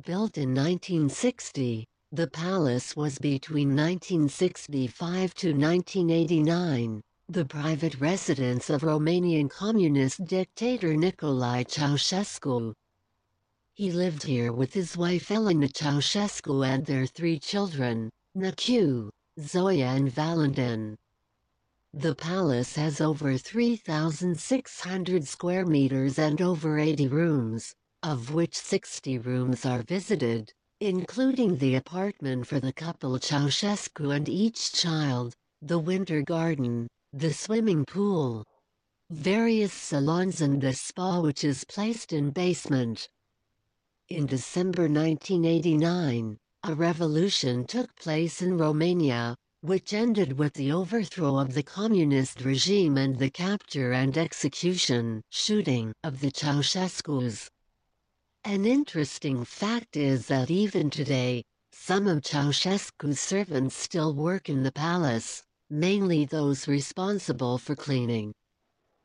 Built in 1960, the palace was between 1965 to 1989, the private residence of Romanian communist dictator Nicolae Ceausescu. He lived here with his wife Elena Ceausescu and their three children, Nacu, Zoya and Valentin. The palace has over 3,600 square meters and over 80 rooms, of which 60 rooms are visited, including the apartment for the couple Ceausescu and each child, the winter garden, the swimming pool, various salons and the spa which is placed in basement. In December 1989, a revolution took place in Romania, which ended with the overthrow of the communist regime and the capture and shooting of the Ceausescus. An interesting fact is that even today, some of Ceausescu's servants still work in the palace, mainly those responsible for cleaning.